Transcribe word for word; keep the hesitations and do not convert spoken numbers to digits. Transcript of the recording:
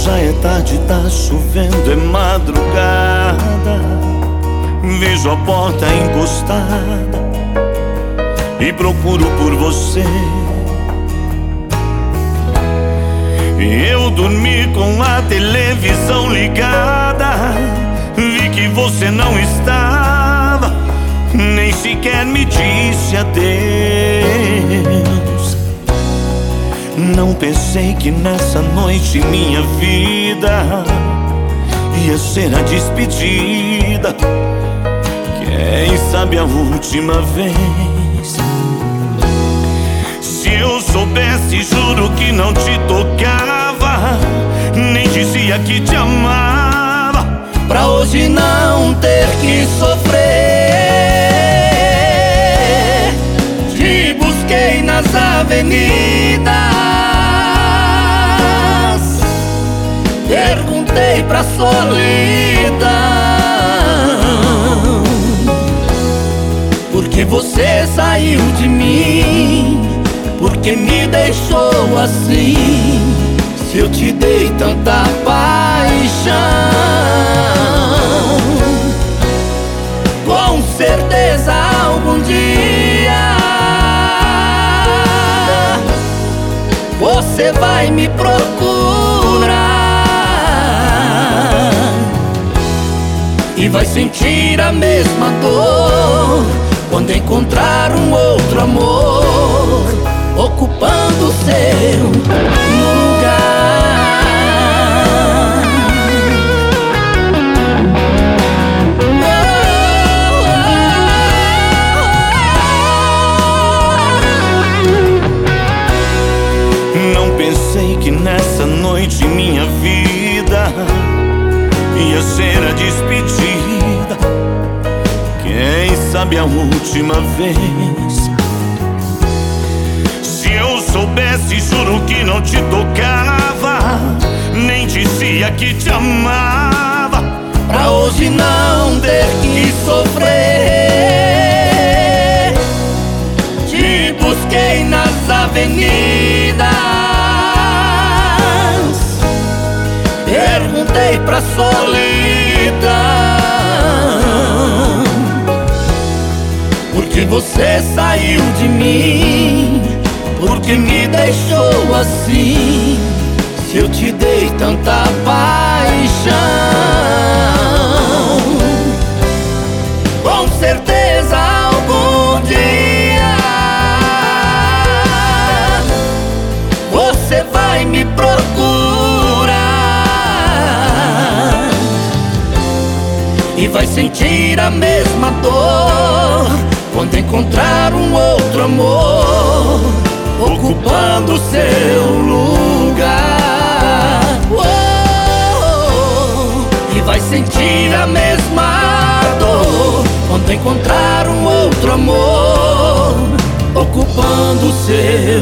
Já é tarde, tá chovendo, é madrugada. Vejo a porta encostada e procuro por você. Eu dormi com a televisão ligada, vi que você não estava, nem sequer me disse adeus. Não pensei que nessa noite minha vida ia ser a despedida, quem sabe a última vez. Se eu soubesse, juro que não te tocava, nem dizia que te amava, pra hoje não ter que sofrer. Te busquei nas avenidas, perguntei pra solidão, porque você saiu de mim, porque me deixou assim. Se eu te dei tanta paixão, com certeza algum dia você vai me procurar e vai sentir a mesma dor quando encontrar um outro amor ocupando seu lugar. Não pensei que nessa noite minha vida ia ser a despedida, quem sabe a última vez. Se eu soubesse, juro que não te tocava, nem dizia que te amava, pra hoje não ter que sofrer. Te busquei nas avenidas, perguntei pra solidão, porque você saiu de mim, porque me deixou assim. Se eu te dei tanta paixão, com certeza algum dia você vai me procurar e vai sentir a mesma dor quando encontrar um outro amor ocupando o seu lugar. Oh, e vai sentir a mesma dor quando encontrar um outro amor ocupando o seu